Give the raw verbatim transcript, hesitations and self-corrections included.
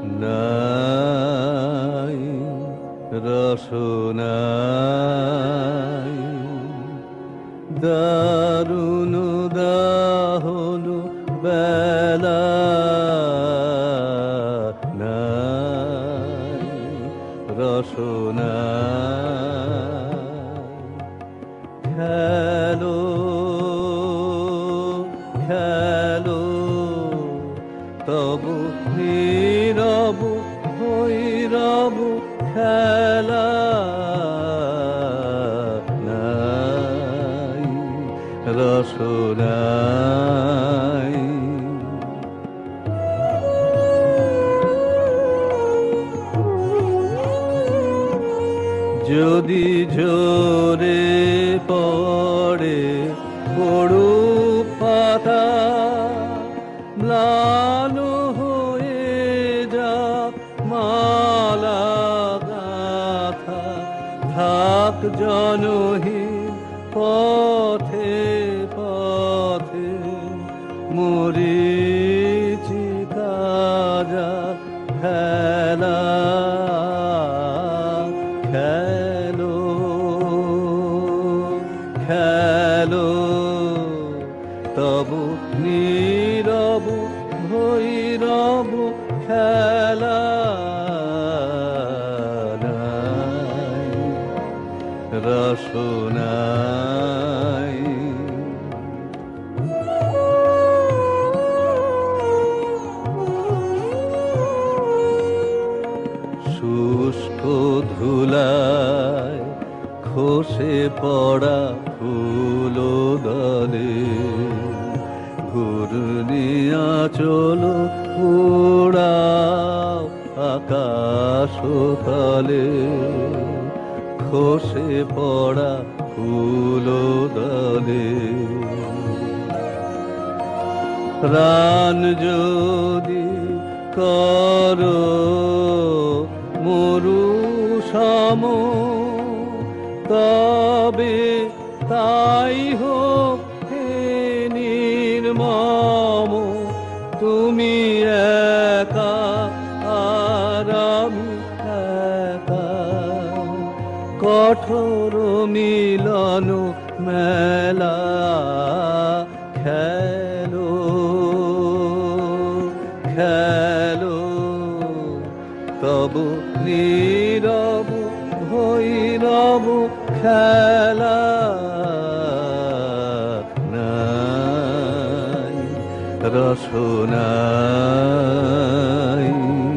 নাই রসনাই দারুণ দাহন বেলা নাই রসনা খেলো খেলো তবু নীরব ভৈরব খেলা নাই রসনাই যদি ঝরে পড়ে পড়ু পাতা ম্লান হয়ে যাক মালা গাথা থাক জনহীন পথে পথে মরীচিকা যাক খেলা খেলো খেলো তবু নীরব ভৈরব খেলা নাই রসনাই শুষ্ক ধুলায় খসে পড়া ফুল দলে ঘূর্ণিয়া চলো উড়াও আকাশ তলে খসে পড়া ফুল দলে প্রাণ যদি করো মরু সম তবে তাই হোক হে নির্মম তুমি একা আর আমি একা কঠোর মিলন মেলা খেলো খেলো তবু নীরব ভৈরব খেলা নাই রসনাই